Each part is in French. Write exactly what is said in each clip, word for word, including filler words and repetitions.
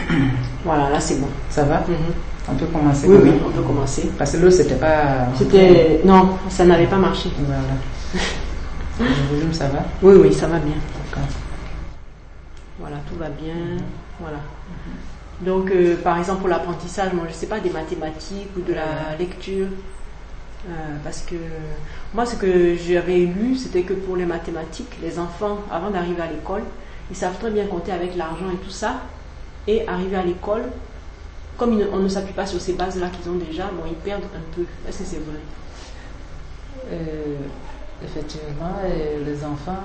Voilà, là c'est bon. Ça va? Mm-hmm. On peut commencer? Oui, oui, on peut commencer. Parce que l'autre, c'était pas... C'était... Non, ça n'avait pas marché. Voilà. Le volume, ça va? Oui, oui, ça va bien. D'accord. Voilà, tout va bien. Mm-hmm. Voilà. Mm-hmm. Donc, euh, par exemple, pour l'apprentissage, moi, je ne sais pas, des mathématiques ou de la lecture. Euh, parce que moi, ce que j'avais lu, c'était que pour les mathématiques, les enfants, avant d'arriver à l'école, ils savent très bien compter avec l'argent et tout ça. Et arriver à l'école, comme on ne s'appuie pas sur ces bases-là qu'ils ont déjà, bon, ils perdent un peu. Est-ce que c'est vrai? euh, Effectivement, euh, les enfants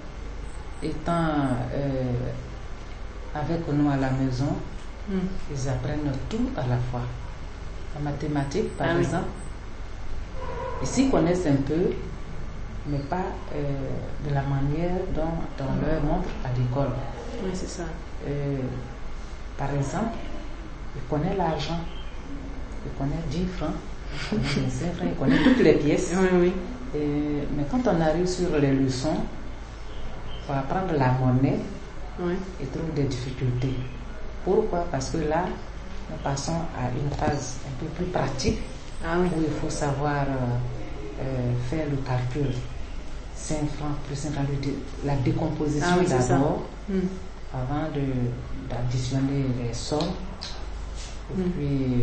étant euh, avec nous à la maison, mm. ils apprennent tout à la fois. En mathématiques, par ah, exemple, oui. Ici ils connaissent un peu, mais pas euh, de la manière dont on mm. leur montre à l'école. Oui, c'est ça. Euh, par exemple, ils connaissent l'argent, ils connaissent dix francs, ils connaissent vingt-cinq francs, ils connaissent toutes les pièces. Oui, oui. Et, mais quand on arrive sur les leçons, pour apprendre la monnaie, oui. ils trouvent des difficultés. Pourquoi? Parce que là, nous passons à une phase un peu plus pratique, ah, oui. où il faut savoir euh, euh, faire le calcul. cinq francs plus cinq francs, la décomposition ah, oui, d'abord, mm. avant de, d'additionner les sommes, et mm. puis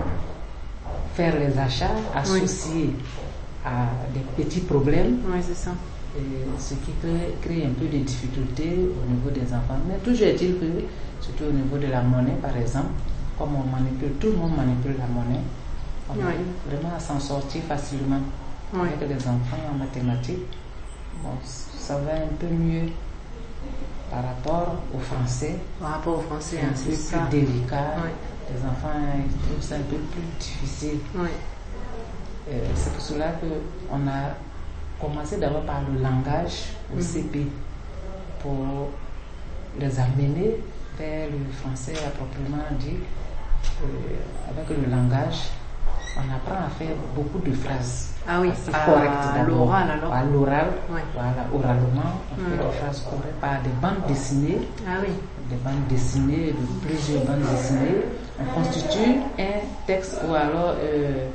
faire les achats associés oui. à des petits problèmes. Oui, c'est ça. Et ce qui crée, crée un peu de difficultés au niveau des enfants. Mais toujours est-il que, surtout au niveau de la monnaie, par exemple, comme on manipule, tout le monde manipule la monnaie, on oui. arrive vraiment à s'en sortir facilement. Oui. Avec les enfants en mathématiques, bon, ça va un peu mieux par rapport au français. Par rapport au français, c'est un c'est peu ça. plus délicat. Oui. Les enfants ils trouvent ça un peu plus difficile. Oui. Euh, c'est pour cela qu'on a commencé d'abord par le langage au mm-hmm. C P pour les amener vers le français à proprement dit. Euh, avec le langage, on apprend à faire beaucoup de phrases. Ah oui, c'est correct à l'oral alors. À l'oral, oui. voilà, oralement, on mm. fait des phrases correctes par des bandes dessinées. Ah oui. Des bandes dessinées, de plusieurs bandes dessinées. On constitue un texte ou alors euh,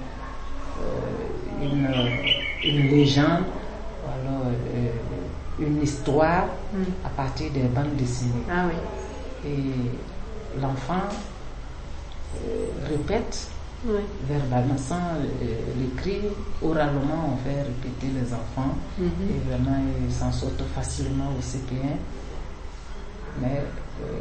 euh, une, une légende ou alors euh, une histoire mm. à partir des bandes dessinées. Ah oui. Et l'enfant euh, répète oui. verbalement, sans euh, l'écrit, oralement on fait répéter les enfants mm-hmm. et vraiment ils s'en sortent facilement au C P un. Mais euh,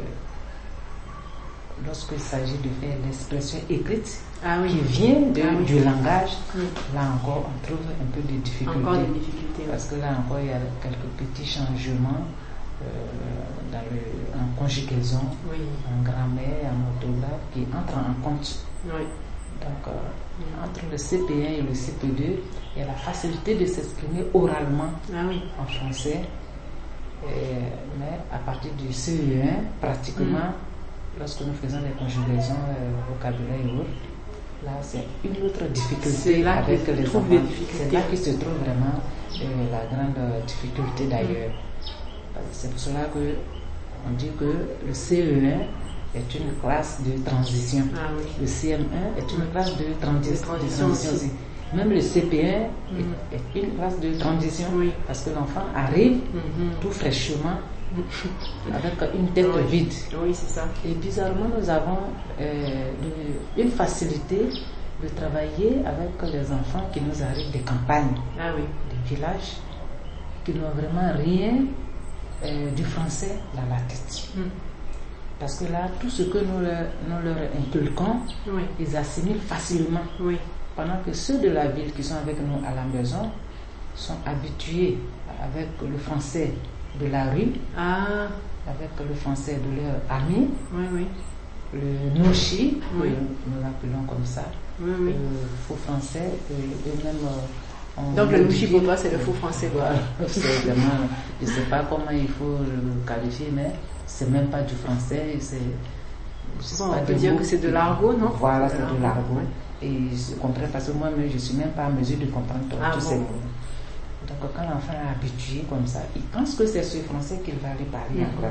lorsqu'il s'agit de faire l'expression écrite ah oui. qui vient de, ah oui. du langage, oui. là encore on trouve un peu de difficultés. Encore des difficultés. Parce que là encore il y a quelques petits changements euh, dans le, en conjugaison, oui. en grammaire, en orthographe qui entrent en compte. Oui. Donc euh, oui. entre le C P un et le C P deux, il y a la facilité de s'exprimer oralement ah oui. en français. Et, mais à partir du C E un, pratiquement, mm. lorsque nous faisons les conjugaisons, euh, vocabulaire et autres, là c'est une autre difficulté avec les enfants. C'est là qu'il se trouve vraiment euh, la grande difficulté d'ailleurs. Mm. C'est pour cela qu'on dit que le C E un est une classe de transition. Ah, oui. Le C M un est une classe de, transi- de transition, de transition aussi. Même le C P un mm. est, est une classe de transition oui. parce que l'enfant arrive mm-hmm. tout fraîchement avec une tête oui. vide. Oui, c'est ça. Et bizarrement, nous avons euh, de, une facilité de travailler avec les enfants qui nous arrivent des campagnes, ah, oui. des villages, qui n'ont vraiment rien euh, du français dans la tête. Mm. Parce que là, tout ce que nous leur, nous leur inculquons, oui. ils assimilent facilement. Oui. Pendant que ceux de la ville qui sont avec nous à la maison sont habitués avec le français de la rue, ah. avec le français de leurs amis, oui, oui. le nouchi, oui. nous l'appelons comme ça, oui, oui. le faux français, et, et même... On Donc le nouchi pour toi c'est le faux français. Voilà, c'est vraiment, je ne sais pas comment il faut le qualifier, mais c'est même pas du français, c'est... Bon, on peut dire que c'est de l'argot, non? Voilà, c'est de l'argot. Et je comprends parce que moi-même je ne suis même pas en mesure de comprendre tous ah, ces bon. mots. Donc quand l'enfant est habitué comme ça, il pense que c'est ce français qu'il va aller parler mmh. en classe.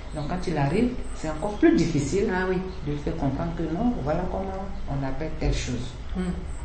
Donc quand il arrive, c'est encore plus difficile Ah oui. de lui faire comprendre que non, voilà comment on appelle telle chose. Mm.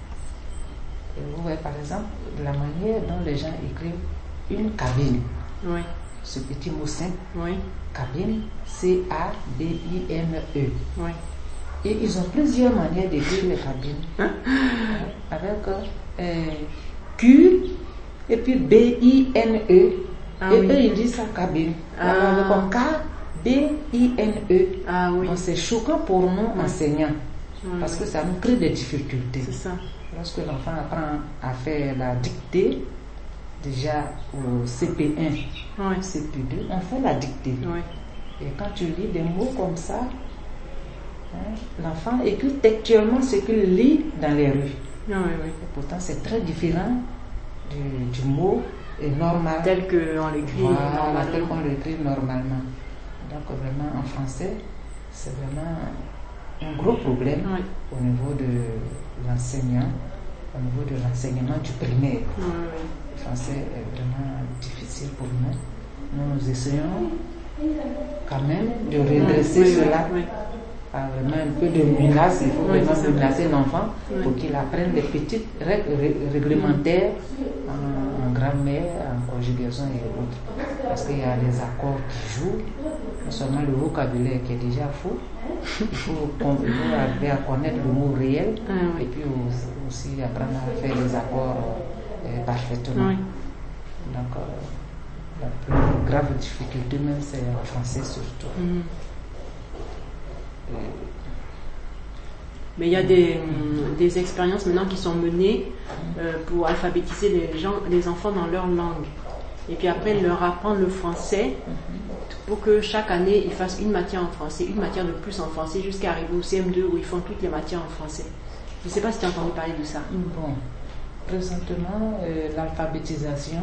Et vous voyez par exemple la manière dont les gens écrivent une cabine. Oui. Ce petit mot simple, Oui. cabine, C A B I N E. Oui. Et ils ont plusieurs manières d'écrire les cabines. Hein? Avec euh, Q et puis B I N E. Ah et oui. eux, ils disent ça cabine. Ah. Alors, comme K B I N E. Ah oui. Donc, c'est choquant pour nous, Oui. enseignants, Oui, parce oui. que ça nous crée des difficultés. C'est ça. Lorsque l'enfant apprend à faire la dictée, déjà au C P un, Oui. C P deux, on fait la dictée. Oui. Et quand tu lis des mots comme ça, hein, l'enfant écrit textuellement ce qu'il lit dans les rues. Oui, oui. Et pourtant, c'est très différent du, du mot normal. Tel qu'on l'écrit Voilà, normalement. tel qu'on l'écrit normalement. Donc, vraiment, en français, c'est vraiment un gros problème Oui. au niveau de l'enseignant, au niveau de l'enseignement du primaire. Oui, oui. Le français est vraiment difficile pour nous. Nous essayons quand même de redresser Oui, oui, cela. oui. Par vraiment un peu de menace, il faut Oui, vraiment c'est ça. menacer l'enfant Oui. pour qu'il apprenne les petites règles ré- réglementaires en, en grammaire, en conjugaison et autres. Parce qu'il y a les accords qui jouent, non seulement le vocabulaire qui est déjà faux, il faut, qu'on- il faut arriver à connaître le mot réel Ah oui. et puis aussi, aussi apprendre à faire les accords euh, parfaitement. Oui. Donc, euh, la plus grave difficulté même, c'est en français surtout. Mhm. Euh, Mais il y a des, hum, des expériences maintenant qui sont menées euh, pour alphabétiser les, gens, les enfants dans leur langue. Et puis après, leur apprendre le français pour que chaque année, ils fassent une matière en français, une matière de plus en français, jusqu'à arriver au C M deux où ils font toutes les matières en français. Je ne sais pas si tu as entendu parler de ça. Bon, présentement, euh, l'alphabétisation,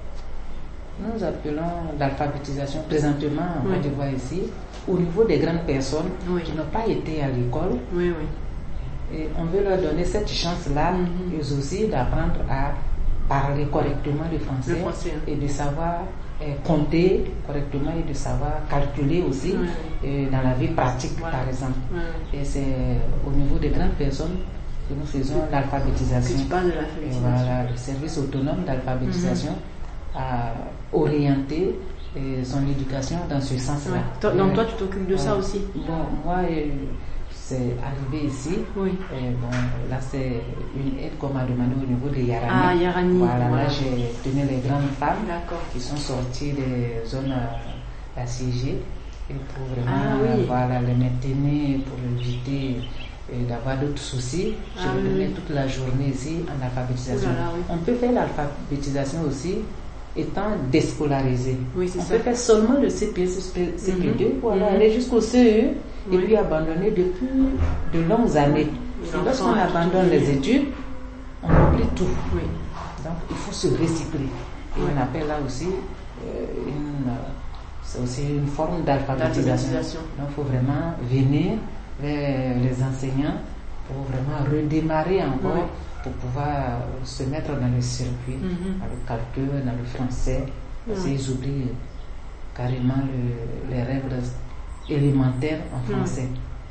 nous appelons l'alphabétisation présentement, on Oui. va voir ici, au niveau des grandes personnes Oui. qui n'ont pas été à l'école, Oui, oui. et on veut leur donner cette chance-là, Mhm. eux aussi, d'apprendre à parler correctement le français, Le français, hein. et de savoir euh, compter correctement et de savoir calculer aussi Oui, euh, dans la vie pratique, Voilà. par exemple. Oui. Et c'est au niveau des grandes personnes que nous faisons Que l'alphabétisation. tu parles de Et l'alphabétisation. voilà, le service autonome d'alphabétisation a orienté euh, son éducation dans ce sens-là. Ouais. Toi- Donc Euh, toi, tu t'occupes de ça ouais. aussi. Bon, moi, euh, c'est arrivé ici. Oui. Et bon, là, c'est une aide qu'on m'a demandé au niveau de Yarani. Ah, Yarani, Voilà, voilà. là, j'ai tenu les grandes femmes D'accord. qui sont sorties des zones euh, assiégées. Et pour vraiment Ah, oui. voilà, les maintenir, pour éviter euh, d'avoir d'autres soucis, je Ah, vais oui, donner oui. toute la journée ici en alphabétisation. Oh là là, oui. On peut faire l'alphabétisation aussi étant déscolarisé. Oui, c'est On ça. peut faire seulement le C P S, C P deux, Mhm. voilà, Mhm. aller jusqu'au C E et Oui. puis abandonner depuis de longues années. Et Et l'enfant lorsqu'on a tout abandonne oublié. les études, on oublie tout. Oui. Donc il faut se recycler. Et Oui. on appelle là aussi euh, une, euh, c'est aussi une forme d'alphabétisation. D'alphabétisation. Donc il faut vraiment venir vers les enseignants pour vraiment redémarrer encore Oui. pour pouvoir se mettre dans le circuit, Mhm. dans le calcul, dans le français. Parce Oui. qu'ils oublient carrément le- les règles élémentaires en Oui. français.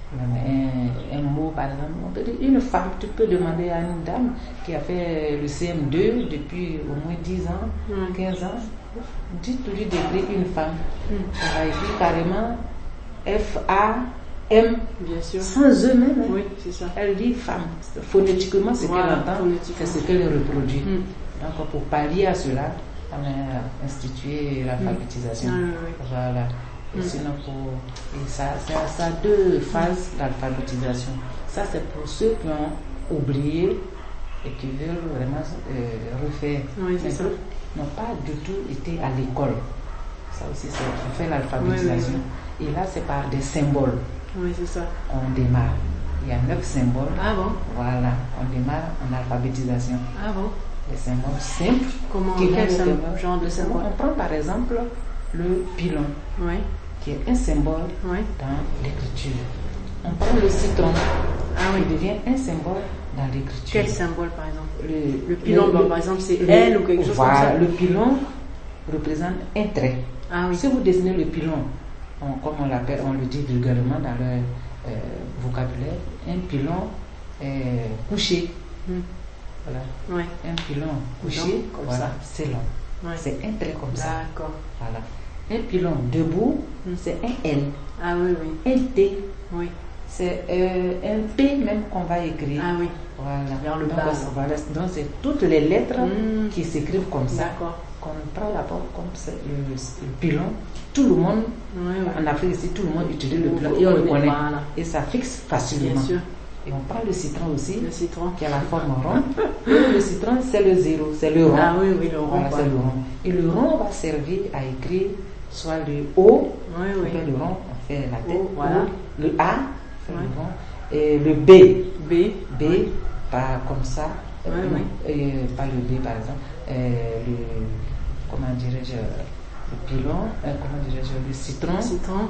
Même un, un mot, par exemple, on peut dire une femme, tu peux demander à une dame qui a fait le C M deux depuis au moins dix ans, Oui. quinze ans, dites-lui d'écrire une femme. Mm. Elle va écrire carrément F A M, Bien sûr. sans eux même. hein. Oui, c'est ça. Elle dit femme. Phonétiquement, ce Voilà, qu'elle entend, phonétiquement. c'est ce qu'elle reproduit. Mm. Donc, pour pallier à cela, on a institué l'alphabétisation. Mm. Ah, oui, oui. Voilà. Et Mm. sinon, pour, et ça, ça, ça a deux phases d'alphabétisation. Ça, c'est pour ceux qui ont oublié et qui veulent vraiment euh, refaire. Oui, c'est Mais ça. d'autres n'ont pas du tout été à l'école. Ça aussi, c'est on fait l'alphabétisation. Oui, Et là, c'est par des symboles. Oui, c'est ça. On démarre. Il y a neuf symboles. Ah bon? Voilà, on démarre en alphabétisation. Ah bon? Les symboles simples. Comment? qui Quel vont symbole- démarrer. genre de Le symbole? On prend par exemple le pilon, Oui. qui est un symbole Oui. dans l'écriture. On prend le citron, Ah qui oui. devient un symbole dans l'écriture. Quel symbole, par exemple? Le, Le pilon, bon, par exemple, c'est le- L ou quelque chose voilà, comme ça. le pilon représente un trait. Ah oui. Si vous dessinez le pilon on, comme on l'appelle, on le dit vulgairement dans leur euh, vocabulaire, un pilon euh, couché. Mm. Voilà. Ouais. Un pilon couché, donc, comme voilà, ça. C'est long. Ouais. C'est un trait comme ça. D'accord. Voilà. Un pilon debout, mm. c'est un L. Ah oui, oui. Un T. Oui. C'est euh, un P même qu'on va écrire. Ah oui. Voilà. Vers le donc, bas. Voilà. Donc c'est toutes les lettres mm. qui s'écrivent comme ça. D'accord. Qu'on prend la porte comme ça, le, le pilon. Tout le monde, oui, oui. en Afrique ici, tout le monde utilise le pilon et on on le connaît. Voilà. Et ça fixe facilement. Bien sûr. Et on prend le citron aussi, le citron. qui a la forme ronde. Et le citron, c'est le zéro, c'est le rond. Ah oui, oui, le rond. Voilà, c'est le rond. Et le rond va servir à écrire soit le O, oui, oui. le rond, on fait la tête, O, voilà. O, le A, c'est oui. le rond, et le B. B. B, oui. pas comme ça, oui, euh, oui. Et pas le B par exemple, euh, le, comment dirais-je, le pilon, euh, comment dirais-je, le citron. Le citron.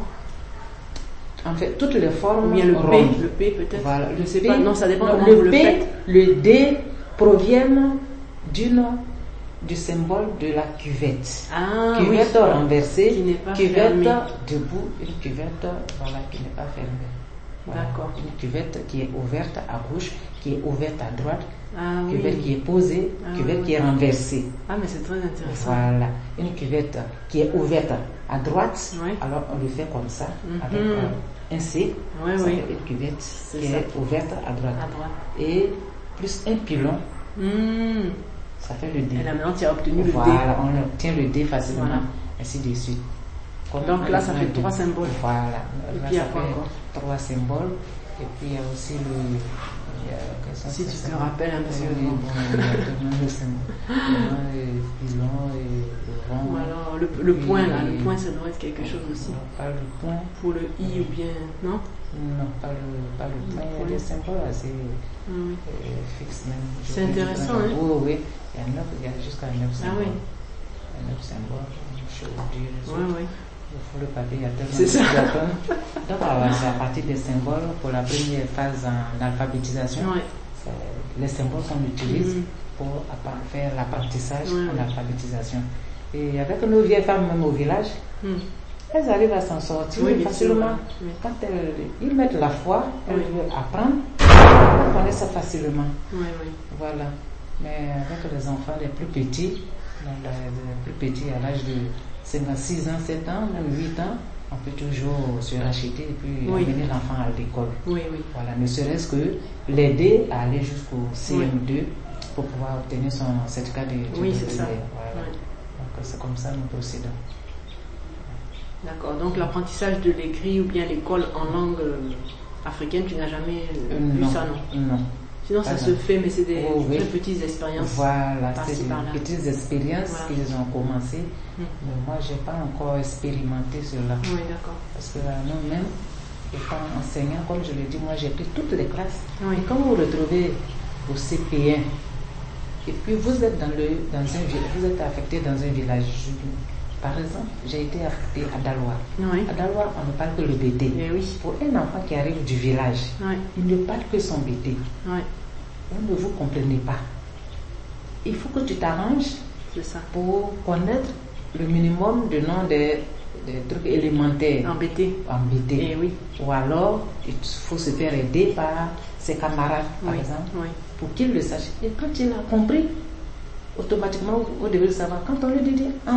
En fait, toutes les formes. Ou bien le rondes. P, le P peut-être. Voilà, je le sais P, pas. Non, ça dépend non, comment le vous le P, faites. Le D proviennent d'une du symbole de la cuvette. Ah, cuvette oui. renversée, Qui n'est pas cuvette fermée. debout, une cuvette voilà, qui n'est pas fermée. Voilà. D'accord. Une cuvette qui est ouverte à gauche, qui est ouverte à droite, ah, une cuvette oui. qui est posée, ah, cuvette oui. qui est renversée. Ah, mais c'est très intéressant. Voilà. Une cuvette qui est ouverte à droite, oui. alors on le fait comme ça, mm-hmm. avec euh, un C, oui, ça oui. fait une cuvette c'est qui ça. est ouverte à droite. À droite. Et plus un pilon, mm. ça fait le D. Et là maintenant tu as obtenu voilà, le D. on obtient le D facilement, voilà. ainsi de suite. Comme donc là ça fait D. trois symboles. Voilà, et là, puis ça après fait encore trois symboles. Et puis il y a aussi le. Il y a, si tu te rappelles un peu. Oui, bon, il y a tellement de symboles. Et pilon et le rond. Voilà, le, le puis, point là, le point ça doit être quelque chose aussi. Non, pas le point. Pour le I ou bien, non? Non, pas le, pas le point. Il y a des symboles assez oui. euh, fixes même. C'est intéressant, hein? Oui, oui. Il y a, neuf, il y a jusqu'à neuf symboles. Ah oui. Il y a neuf symboles. Je vous dis, oui, oui. Il faut le papier, il y a tellement c'est de ça. Donc, voilà, c'est à partir des symboles pour la première phase en alphabétisation. Oui. C'est les symboles qu'on utilise mm. pour faire l'apprentissage oui, en oui. alphabétisation. Et avec nos vieilles femmes, même au village, mm. elles arrivent à s'en sortir oui, facilement. Oui. Quand elles, ils mettent la foi, elles oui. veulent apprendre, elles connaissent ça facilement. Oui, oui. Voilà. Mais avec les enfants les plus petits, les plus petits à l'âge de six ans, sept ans, même huit ans, on peut toujours se racheter et puis oui. amener l'enfant à l'école. Oui, oui. Voilà, ne serait-ce que l'aider à aller jusqu'au C M deux oui. pour pouvoir obtenir son certificat de, de Oui, c'est ça. Voilà. Oui. Donc c'est comme ça nous procédons. D'accord, donc l'apprentissage de l'écrit ou bien l'école en langue euh, africaine, tu n'as jamais euh, vu non. ça, non? Non. Sinon, ça ah, se fait, mais c'est des oh, oui. très petites expériences. Voilà, c'est des par petites expériences voilà. qu'ils ont commencé. Mmh. Mais moi, je n'ai pas encore expérimenté cela. Oui, d'accord. Parce que là, nous-mêmes, étant enseignants, comme je l'ai dit, moi, j'ai pris toutes les classes. Oui. Et quand vous vous retrouvez au C P un, et puis vous êtes dans, le, dans un vous êtes affecté dans un village. Par exemple, j'ai été affectée à Daloa. Oui. À Daloa, on ne parle que le B T. Et oui. Pour un enfant qui arrive du village, oui. il ne parle que son B T. Oui. Vous ne vous comprenez pas. Il faut que tu t'arranges pour connaître le minimum de nom des, des trucs élémentaires. En B T. En B T. Et oui. Ou alors, il faut se faire aider par ses camarades, par oui. exemple, oui. pour qu'il le sache. Et quand il a compris, automatiquement, vous devez le savoir. Quand on lui dit, ah,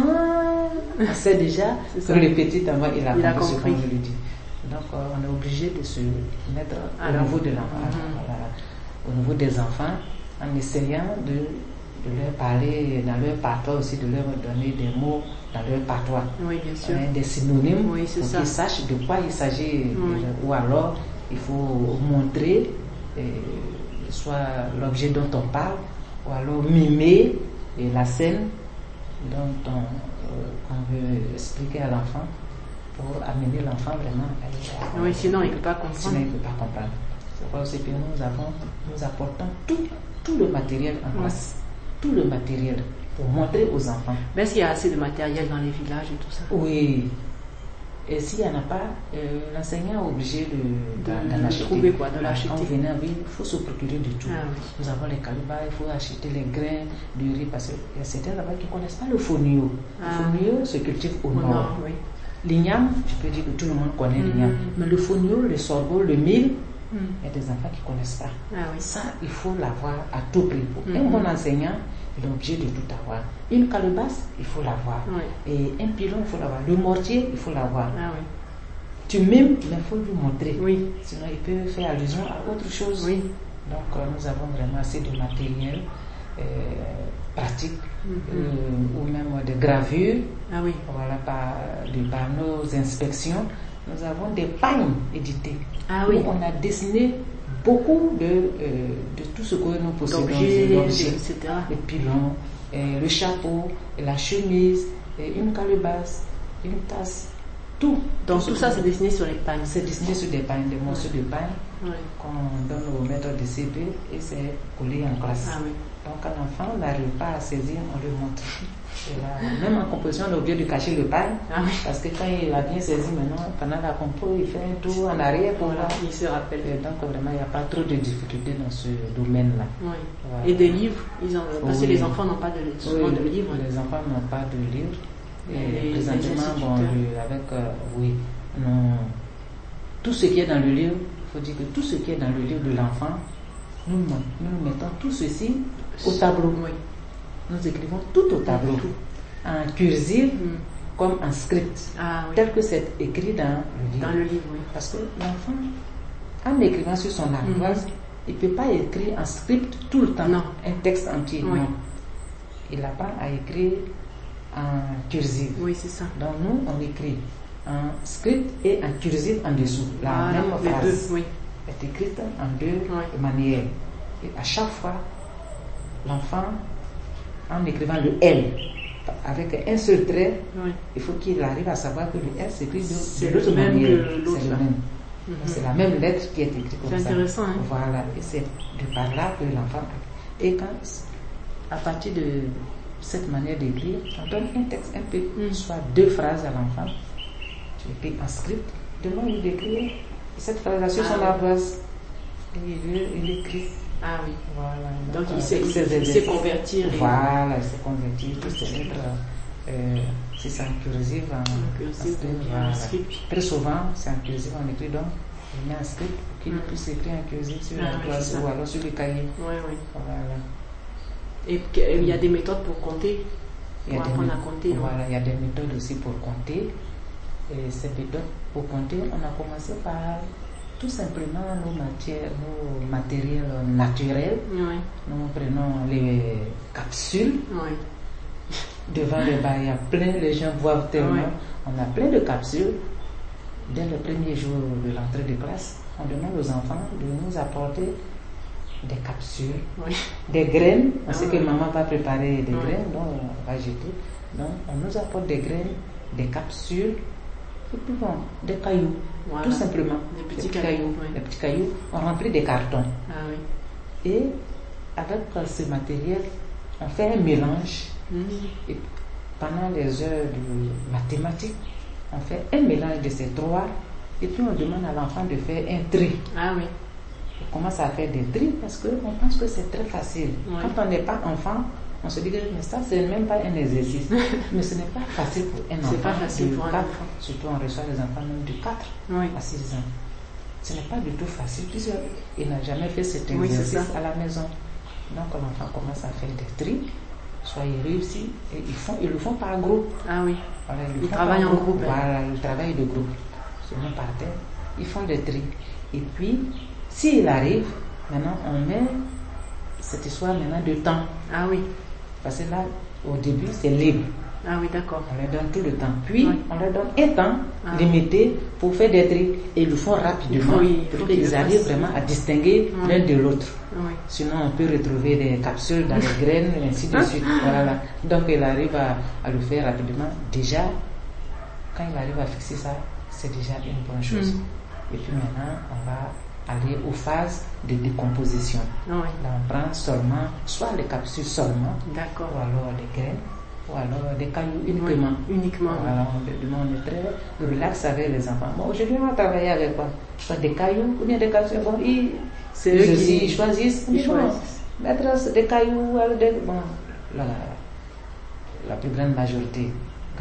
on sait déjà que le petit enfant, il a, il a compris ce qu'on compris. lui dit. Donc, euh, on est obligé de se mettre alors, au niveau de l'enfant. mm-hmm. Voilà. Au niveau des enfants, en essayant de, de leur parler dans leur patois aussi, de leur donner des mots dans leur patois. Oui, bien sûr. Hein, des synonymes oui, pour qu'ils sachent de quoi il s'agit. Oui. Ou alors, il faut montrer euh, soit l'objet dont on parle, ou alors mimer et la scène dont on, euh, qu'on veut expliquer à l'enfant pour amener l'enfant vraiment à... Oui, sinon il ne peut pas comprendre. Sinon il ne peut pas comprendre. C'est pour ça que nous avons, nous apportons tout, tout le matériel en classe, oui. tout le matériel pour montrer aux enfants. Mais est-ce qu'il y a assez de matériel dans les villages et tout ça? Oui. Et s'il n'y en a pas, euh, l'enseignant est obligé de, de, d'en acheter. Trouver quoi, de l'acheter. En venant, oui, il faut se procurer de tout. Ah, oui. Nous avons les calibas, il faut acheter les grains du riz parce qu'il y a certains là-bas qui ne connaissent pas le fonio. Ah. Le fonio se cultive au, au nord. nord oui. L'igname, je peux dire que tout le monde connaît Mm-hmm. l'igname. Mais le fonio, le sorgho, le mil, Mm. il y a des enfants qui ne connaissent pas. Ah oui. Ça, il faut l'avoir à tout prix. Mm-hmm. Un bon enseignant, il est obligé de tout avoir. Une calebasse, il faut l'avoir. Oui. Et un pilon, il faut l'avoir. Le mortier, il faut l'avoir. Ah oui. Tu mimes, mais il faut lui montrer. Oui. Sinon, il peut faire allusion à autre chose. Oui. Donc, euh, nous avons vraiment assez de matériel euh, pratique Mm-hmm. euh, ou même de gravure. Ah oui. Voilà, par, de, par nos inspections, nous avons des pagnes éditées. Ah oui. Où on a dessiné beaucoup de, euh, de tout ce que nous possédons. D'objets, d'objets. et cetera. Le pilon, euh, le chapeau, la chemise, et une calebasse, une tasse, tout. Donc ce tout que ça, nous- c'est dessiné sur les pagnes. c'est dessiné sur des pagnes, des morceaux de pagne Oui. qu'on donne aux maîtres de C P et c'est collé en classe. Ah oui. Donc quand l'enfant n'arrive pas à saisir, on lui montre. Et là, même en composition, on est obligé de cacher le pagne, Ah oui. parce que quand il a bien saisi maintenant, pendant la compo, il fait un tour en arrière pour Voilà, voir. il se rappelle. Et donc vraiment, il n'y a pas trop de difficultés dans ce domaine-là. Oui. Voilà. Et des livres, ils ont, parce que Oui. les enfants n'ont pas de, souvent Oui, de livres. les enfants n'ont pas de livre. Et Les- les présentement, bon, instituteurs. le- avec, euh, oui, non, tout ce qui est dans le livre, il faut dire que tout ce qui est dans le livre de l'enfant, nous, nous mettons tout ceci au tableau. Oui. Nous écrivons tout au tableau, Tout. en cursive Mm. comme en script, Ah oui. tel que c'est écrit dans le livre. Dans le livre, oui. Parce que l'enfant, en écrivant sur son ardoise, il ne peut pas écrire en script tout le temps, Non. un texte entier. Oui. Non. Il apprend à écrire en cursive. Oui, c'est ça. Donc nous, on écrit en script et en cursive en dessous. La Voilà, même les phrase deux, oui. est écrite en deux Oui. manières. Et à chaque fois, l'enfant, en écrivant le L, avec un seul trait, Oui. il faut qu'il arrive à savoir que le L s'écrit de, C'est de l'autre le même manière. que l'autre, C'est le là. même. Mhm. C'est la même lettre qui est écrite comme C'est ça. intéressant, hein. Voilà. Et c'est de par là que l'enfant... Et quand, à partir de cette manière d'écrire, on donne un texte un peu, Mm. soit deux phrases à l'enfant. Tu écris en script, demande-lui d'écrire cette phrase sur Ah son oui. ardoise. Et il, il écrit. Ah oui. Voilà. Donc euh, il sait, avec il, ses il sait exercices. convertir. les- Voilà, il s'est converti, tous ces lettres, euh, si c'est en cursive, en, En cursive, en script, ou bien en voilà. script. Très souvent, c'est en cursive, on écrit donc, il met un script pour qu'il Mm. puisse écrire en cursive sur Ah la oui, toile c'est ça. ou alors sur le cahier. Oui, oui. Voilà. Et que- il y a des méthodes pour compter. Il y, a Pour des apprendre à mé- compter. non? voilà, il y a des méthodes aussi pour compter. Et ces méthodes pour compter, on a commencé par tout simplement nos matières, nos matériels naturels. Oui. Nous prenons les capsules. Oui. Devant le bar, il y a plein, les gens boivent tellement. Ouais. On a plein de capsules. Dès le premier jour de l'entrée de classe, on demande aux enfants de nous apporter des capsules, Oui. des graines. On Ah sait ouais. que maman va préparer des Ouais. graines, donc on va jeter. Donc on nous apporte des graines, des capsules, et puis bon, des cailloux, Voilà. tout simplement. Des petits cailloux, ouais. Des petits cailloux. On remplit des cartons. Ah oui. Et avec euh, ce matériel, on fait un mélange. Mhm. Et pendant les heures de mathématiques, on fait un mélange de ces trois et puis on demande à l'enfant de faire un tri. Ah oui. On commence à faire des tris parce qu'on pense que c'est très facile. Ouais. Quand on n'est pas enfant, on se dit que mais ça, c'est même pas un exercice. Mais ce n'est pas facile pour un enfant. C'est pas facile de pour un quatre, enfant. Surtout on reçoit des enfants même de quatre Oui. à six ans. Ce n'est pas du tout facile puisqu'il n'a jamais fait cet Oui, c'est exercice ça. à la maison. Donc l'enfant commence à faire des tris, soit il réussit et ils, font, ils le font par groupe. Ah oui. Voilà, Ils font travaillent par en groupe, hein. Voilà, ils travaillent de groupe. Se mettent par terre, ils font des tris. Et puis, s'il arrive, maintenant on met cette histoire maintenant de temps. Ah oui. Parce que là, au début, c'est libre. Ah oui, d'accord. On leur donne tout le temps. Puis, Oui. on leur donne un temps Ah. limité pour faire des tris. Et ils le font rapidement Il faut- il faut pour qu'ils qu'ils le arrivent fassent. vraiment à distinguer Oui. l'un de l'autre. Oui. Sinon, on peut retrouver des capsules dans les graines, et ainsi de suite. Voilà. Donc, il arrive à, à le faire rapidement. Déjà, quand il arrive à fixer ça, c'est déjà une bonne chose. Mm. Et puis maintenant, on va aller aux phases de décomposition. Ah oui. Là, on prend seulement, soit les capsules seulement, D'accord. ou alors des graines, ou alors des cailloux uniquement. Oui, uniquement. Voilà, on, on est très relax avec les enfants. Bon, aujourd'hui, on va travailler avec quoi? Soit des cailloux ou bien des capsules. Bon, ils, C'est ils eux aussi, qui ils choisissent. ils Ils vont choisissent. mettre des cailloux avec des. Bon, la, la plus grande majorité,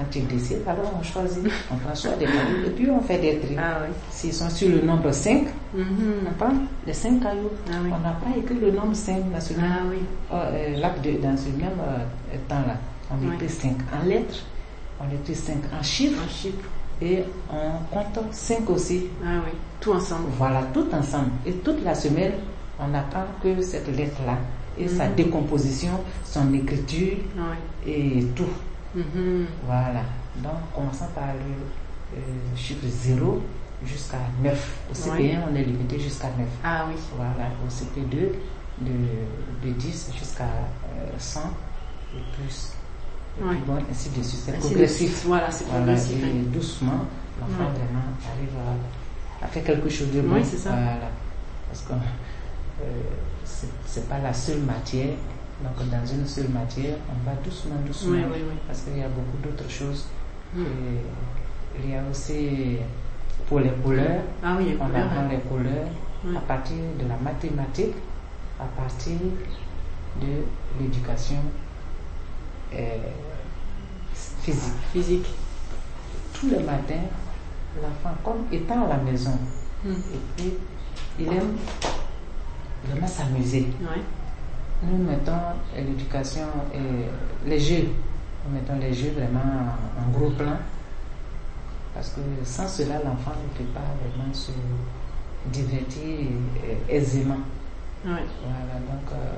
quand ils décident, alors on choisit. On prend soit des cailloux et puis on fait des tris. Ah oui. S'ils sont sur le nombre cinq, Mhm. on prend les cinq cailloux. Ah oui. On n'a pas écrit le nombre cinq dans ce même, Ah oui. euh, là, de- dans ce même euh, temps-là. On Oui. écrit cinq en lettres, on écrit cinq en chiffres Un chiffre. et on compte cinq aussi. Ah oui. Tout ensemble. Voilà, tout ensemble. Et toute la semaine, on apprend que cette lettre-là et sa Mhm. décomposition, son écriture Ah oui. et tout. Mhm. Voilà. Donc, commençant par le euh, chiffre zéro jusqu'à neuf. Au C P un, Ouais. on est limité jusqu'à neuf. Ah oui. Voilà. Au C P deux, de, de dix jusqu'à euh, cent et plus. Et Ouais. puis bon, ainsi de suite. C'est Ainsi de progressif. suite. Voilà, c'est Voilà. progressif. Et hein. doucement, l'enfant Ouais. vraiment arrive à, à faire quelque chose de bon. Oui, c'est ça. Voilà. Parce que euh, c'est, c'est pas la seule matière. Donc, dans une seule matière, on va doucement, doucement. Oui, oui, oui. Parce qu'il y a beaucoup d'autres choses. Mm. Et il y a aussi, pour les couleurs, Ah oui, les on couleurs. apprend hein. les couleurs Ouais. à partir de la mathématique, à partir de l'éducation euh, physique. Physique. Tous les matins, l'enfant, comme étant à la maison, Mm. et puis il aime vraiment s'amuser. Ouais. Nous mettons l'éducation et les jeux. Nous mettons les jeux vraiment en, en gros plan. Parce que sans cela, l'enfant ne peut pas vraiment se divertir euh, aisément. Ouais. Voilà, donc euh,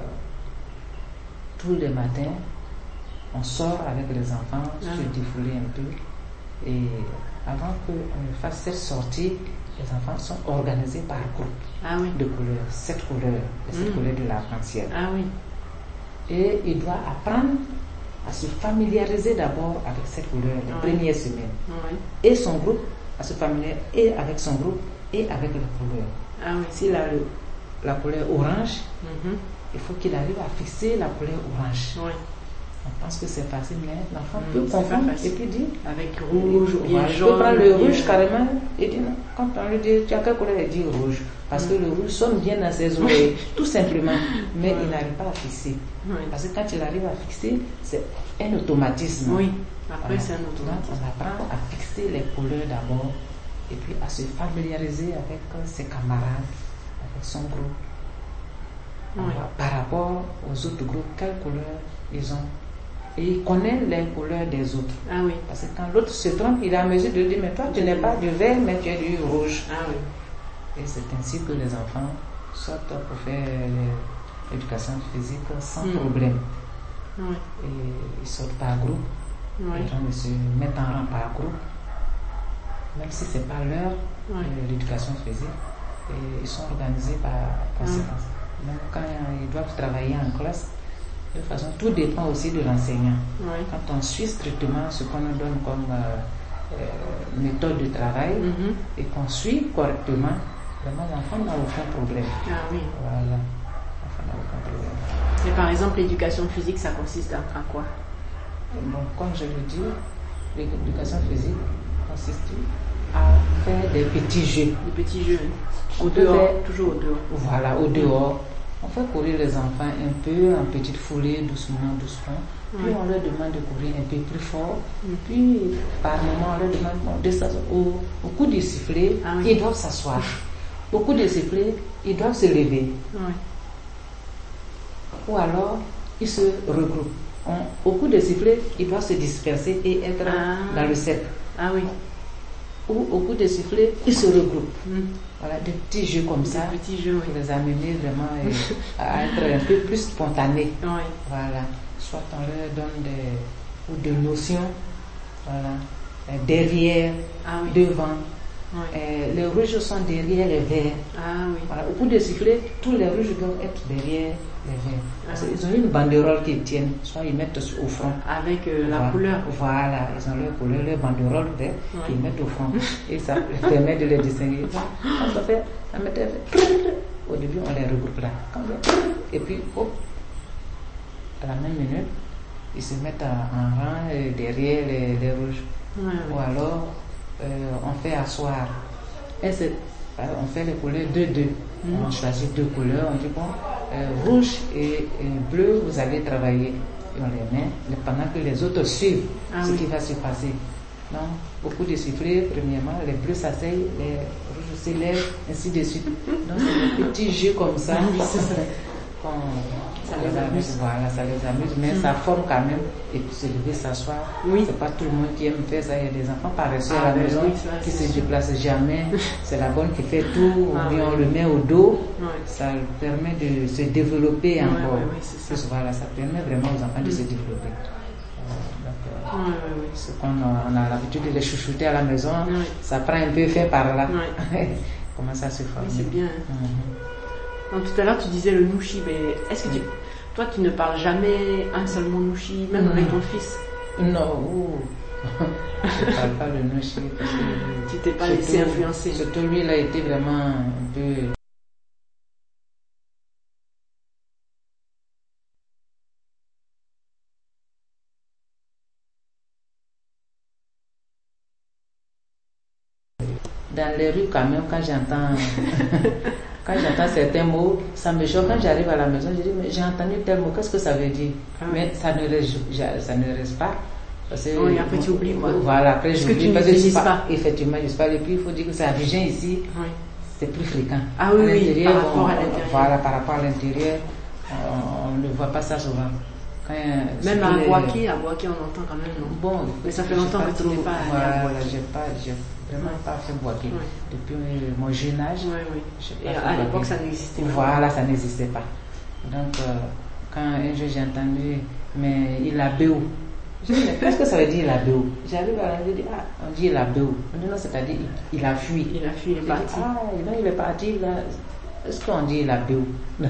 tous les matins, on sort avec les enfants, Ah. se défouler un peu. Et avant qu'on fasse cette sortie, les enfants sont organisés par groupe Ah oui. de couleurs, sept couleurs, les sept Mm. couleurs de l'arc-en-ciel. Ah oui. Et il doit apprendre à se familiariser d'abord avec cette couleur les Ouais. premières semaines. Ouais. Et son groupe, à se familiariser et avec son groupe et avec la couleur. Ah oui. S'il a le- la couleur orange, Mhm. il faut qu'il arrive à fixer la couleur orange. Ouais. On pense que c'est facile, mais l'enfant Mm, peut c'est confondre pas facile. et puis dire Avec rouge ou bien voilà, il jaune. peut prendre le ou bien- rouge carrément et dire non. Quand on lui dit tu as quelle couleur, il dit rouge. Parce Mm. que le rouge sonne bien dans ses oreilles, tout simplement. Mais Ouais. il n'arrive pas à fixer. Ouais. Parce que quand il arrive à fixer, c'est un automatisme. Oui. Après, Voilà. c'est un Donc, automatisme. on apprend à fixer les couleurs d'abord et puis à se familiariser avec ses camarades, avec son groupe. Ouais. Alors, par rapport aux autres groupes, quelles couleurs ils ont. Et il connaît les couleurs des autres. Ah oui. Parce que quand l'autre se trompe, il est en mesure de dire mais toi tu n'es pas du vert, mais tu es du rouge. Ah oui. Et c'est ainsi que les enfants sortent pour faire l'éducation physique sans Mm. problème. Ouais. Et ils sortent par groupe. Ouais. Les gens ils se mettent en rang par groupe, même si ce n'est pas l'heure Ouais. de l'éducation physique. Et ils sont organisés par conséquence. Même quand ils doivent travailler en classe, de toute façon, tout dépend aussi de l'enseignant. Ouais. Quand on suit strictement ce qu'on nous donne comme euh, euh, méthode de travail Mhm. et qu'on suit correctement, vraiment l'enfant n'a aucun problème. Ah oui. Voilà, l'enfant n'a aucun problème. Et par exemple, l'éducation physique, ça consiste à, à quoi? Bon, comme je le dis, l'éducation physique consiste à faire des petits jeux. Des petits jeux. Au On peut dehors. faire- Toujours au dehors. Voilà, au dehors. On fait courir les enfants un peu en petite foulée, doucement, doucement. Puis Ouais. on leur demande de courir un peu plus fort. Mm. Puis par moment, on leur demande bon, de s'asseoir. Au, au coup du sifflet, Ah oui. ils doivent s'asseoir. Au coup du sifflet, ils doivent se lever. Ouais. Ou alors, ils se regroupent. On- au coup de sifflet, ils doivent se disperser et être Ah. dans le cercle. Ah oui. Ou au coup de sifflet, ils se regroupent. Mm. Voilà, des petits jeux comme ça. Des petits jeux, Pour oui. les amener vraiment euh, à être un peu plus spontanés. Ouais. Voilà. Soit on leur donne des, ou des notions, voilà, euh, derrière, Ah oui. devant. Ouais. Euh, les rouges sont derrière les verts. Ah oui. Voilà. Au coup de sifflet, tous les rouges doivent être derrière les verts. Parce Ah. qu'ils ont une banderole qu'ils tiennent, soit ils mettent au front. Avec euh, la Voilà. couleur. Voilà, ils ont leur couleur, leur banderole vert Ouais. qu'ils mettent au front. Et ça permet de les distinguer. Quand ça fait, ça mettait au début, on les regroupe là. Quand on- Et puis, hop, à la même minute, ils se mettent en, en rang euh, derrière les, les rouges. Ouais, Ou ouais. alors, euh, on fait asseoir. Et c'est- euh, on fait les couleurs deux deux. Mhm. On choisit deux couleurs. On dit bon, euh, rouge et, et bleu, vous allez travailler. et on les met pendant que les autres suivent ah, ce oui. qui va se passer. Donc, beaucoup de sifflets, premièrement, les bleus s'asseyent, les rouges s'élèvent, ainsi de suite. Donc, c'est des petits jeux comme ça. Qu'on, ça les amuse. Voilà, ça les amuse, mais mm. ça forme quand même. Et puis se lever, s'asseoir. Oui. C'est pas tout le monde qui aime faire ça. Il y a des enfants paresseux ah, à la maison oui, ça, qui se sûr. déplacent jamais. C'est la bonne qui fait tout. Ah, on, oui. on le met au dos. Oui. Ça permet de se développer oui, encore. Oui, oui, c'est ça. Voilà, ça permet vraiment aux enfants mm. de se développer. Oui, oui, oui. Ce qu'on a, on a l'habitude de les chouchouter à la maison, oui. ça prend un peu fait par là. Oui. Comment ça se forme? Oui, c'est bien. Mm-hmm. Donc, tout à l'heure, tu disais le nouchi, mais est-ce que tu, toi, tu ne parles jamais un seul mot nouchi, même mm. avec ton fils? Non, je ne parle pas le nouchi. Parce que tu t'es pas laissé influencer. Surtout lui, il a été vraiment un peu. Dans les rues, quand même, quand j'entends quand j'entends certains mots, ça me choque. Quand j'arrive à la maison, je dis, mais j'ai entendu tel mot, qu'est-ce que ça veut dire? ah, Mais ça ne, reste, ça ne reste pas. Parce que, oui, après tu oublies, moi. Voilà, après j'oublie. Que tu parce que je pas, pas. Effectivement, je ne sais pas. Et puis, il faut dire que c'est à Abidjan ici, oui. c'est plus fréquent. Ah oui, oui, par rapport on, à l'intérieur. Voilà, par rapport à l'intérieur, on, on ne voit pas ça souvent. Quand, même à Boaké, à Boaké, on entend quand même, non? Bon, mais ça fait longtemps que tu n'es pas voilà, allé à Boaké. J'ai pas, j'ai vraiment pas fait Boaké. Oui. Depuis mon jeune âge. Oui, oui. Et à l'époque, ça n'existait pas. Voilà, ça n'existait pas. Donc, euh, quand un jour j'ai entendu, mais il a béou. Je dis, mais qu'est-ce que ça veut dire il a béou? J'arrive à la je dis, ah, on dit il a béou. On dit non, c'est-à-dire il, il a fui. Il a fui, il est parti. Dis, ah, non, il est parti. Là. Est-ce qu'on dit il a béou?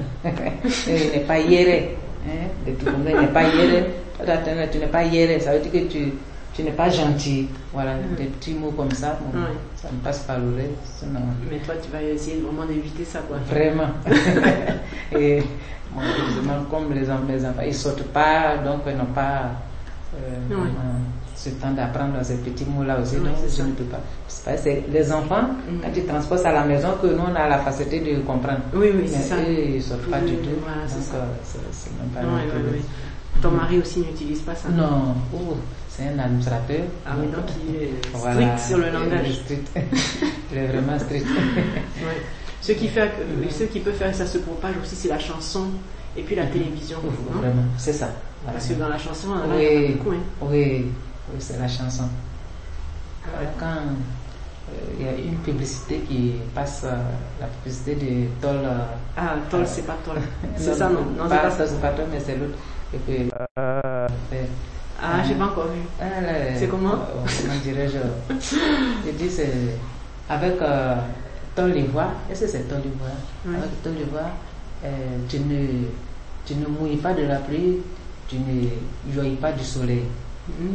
Il n'est pas yéré. Hein? De tout le monde, il n'est pas yéré. Tu n'es pas yéré, ça veut dire que tu, tu n'es pas gentil. Voilà, mm. des petits mots comme ça, bon, mm. ça me passe par l'oreille. Mais toi, tu vas essayer vraiment d'éviter ça, quoi. Vraiment. Et bon, comme les enfants, les enfants, ils ne sortent pas, donc ils n'ont pas euh, mm. ce temps d'apprendre ces petits mots-là aussi. Mm. Donc, je ne peux pas. C'est, c'est les enfants, mm. quand ils transportent à la maison, que nous, on a la facilité de comprendre. Oui, oui, mais c'est ça. Eux, ils ne sortent pas oui, du tout. Voilà, donc, c'est, euh, c'est, c'est même pas oui, oui, oui. Ton mari aussi n'utilise pas ça? Non, oh, c'est un administrateur. Ah oui, donc il est strict voilà, sur le langage. Il est strict. Il est vraiment strict. Ouais. Ce qui fait que, ce qui peut faire que ça se propage aussi, c'est la chanson et puis la télévision. Mmh, vraiment, c'est ça. Voilà. Parce que dans la chanson, on oui, a beaucoup. Hein. Oui, oui, c'est la chanson. Ouais. Quand il euh, y a une publicité qui passe, euh, la publicité de Toll. Euh, ah, Toll, euh, c'est pas Toll. C'est non, ça, non, non pas, c'est pas ça. C'est pas Toll, mais c'est l'autre. Et puis, euh, c'est, ah, j'ai pas encore vu. Ah, là, c'est comment euh, Comment dirais-je Je dis, c'est avec euh, Toll l'Ivoire. Est-ce que c'est Toll l'Ivoire? Oui. Avec Toll l'Ivoire, euh, tu, ne, tu ne mouilles pas de la pluie, tu ne jouis pas du soleil. Mm.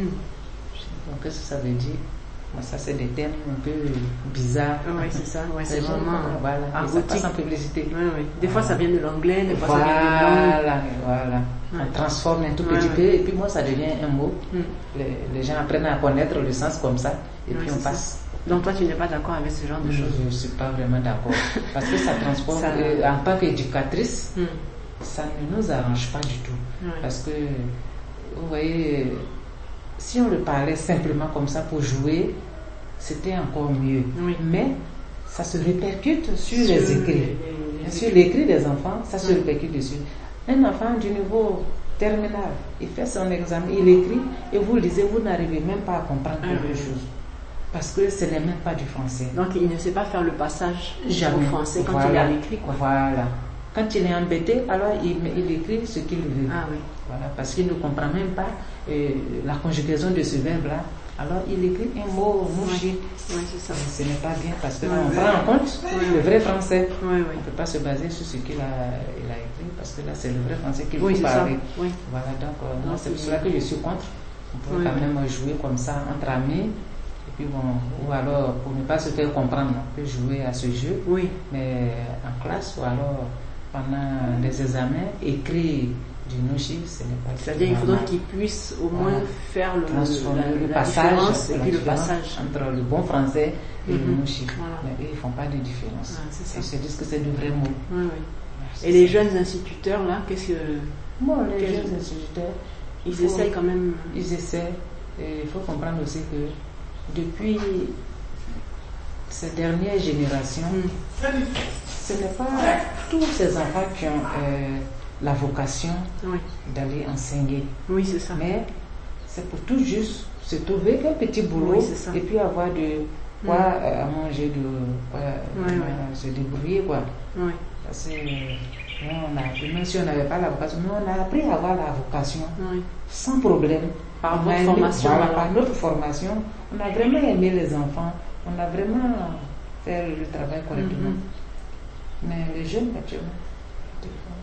Donc, qu'est-ce que ça veut dire? Bon, ça, c'est des termes un peu bizarres. Oui, c'est ça. Ouais, c'est vraiment. Voilà, ça passe en publicité. Oui, oui. Des fois, ça vient de l'anglais, des fois, voilà, ça vient de l'anglais. Voilà, ouais. On transforme un tout petit ouais, peu, ouais. Et puis moi, ça devient un mot. Mm. Les, les gens apprennent à connaître le sens comme ça, et ouais, puis on passe. Ça. Donc, toi, tu n'es pas d'accord avec ce genre de choses? Je ne suis pas vraiment d'accord. Parce que ça transforme. Ça... Euh, en tant qu'éducatrice, mm. ça ne nous arrange pas du tout. Ouais. Parce que, vous voyez. Si on le parlait simplement comme ça pour jouer, c'était encore mieux. Oui. Mais ça se répercute sur, sur les écrits. Les, les, sur l'écrit des enfants, ça oui. se répercute dessus. Un enfant du niveau terminal, il fait son examen, il écrit, et vous le lisez, vous n'arrivez même pas à comprendre ah, quelque oui. chose. Parce que ce n'est même pas du français. Donc il ne sait pas faire le passage Jamais. au français quand voilà. il est à l'écrit. Quoi. Voilà. Quand il est embêté, alors il, il écrit ce qu'il veut. Ah, oui. Voilà, parce qu'il ne comprend même pas euh, la conjugaison de ce verbe-là. Alors il écrit un mot mouchi. Oui, oui, c'est ça. Ce n'est pas bien parce qu'on oui, prend en compte oui, le vrai français. Oui, oui. On ne peut pas se baser sur ce qu'il a, il a écrit parce que là c'est le vrai français qu'il oui, faut parler. Oui. Voilà, donc euh, non, c'est pour cela que je suis contre. On peut oui, quand oui. même jouer comme ça entre amis. Et puis bon, ou alors pour ne pas se faire comprendre, on peut jouer à ce jeu. Oui. Mais en classe ou alors pendant les examens, écrire du nouchi, ce n'est pas. C'est-à-dire qu'il faudrait qu'ils puissent au moins voilà. faire le, Transformer la, le la passage, différence et puis le passage entre le bon français et mm-hmm. le nouchi. Voilà. Mais eux, ils ne font pas de différence. Ah, c'est ça. Ils se disent que c'est du vrai mot. Oui, oui. Et les jeunes instituteurs, là, qu'est-ce que. Bon, les jeunes instituteurs, Ils faut, essayent quand même. Ils essaient. Et il faut comprendre aussi que depuis ces dernières générations, mm. ce n'est pas tous ces enfants qui ont euh, la vocation oui. d'aller enseigner. Oui, c'est ça. Mais c'est pour tout juste se trouver un petit boulot oui, c'est ça. Et puis avoir de quoi mm. euh, à manger, de quoi oui, euh, oui. se débrouiller. Quoi. Oui. Parce que nous, on a, même si on n'avait pas la vocation, nous on a appris à avoir la vocation oui. sans problème. Par votre formation. Voilà, par notre formation, on a vraiment aimé les enfants, on a vraiment fait le travail correctement. Mm-hmm. Mais les jeunes, actuellement,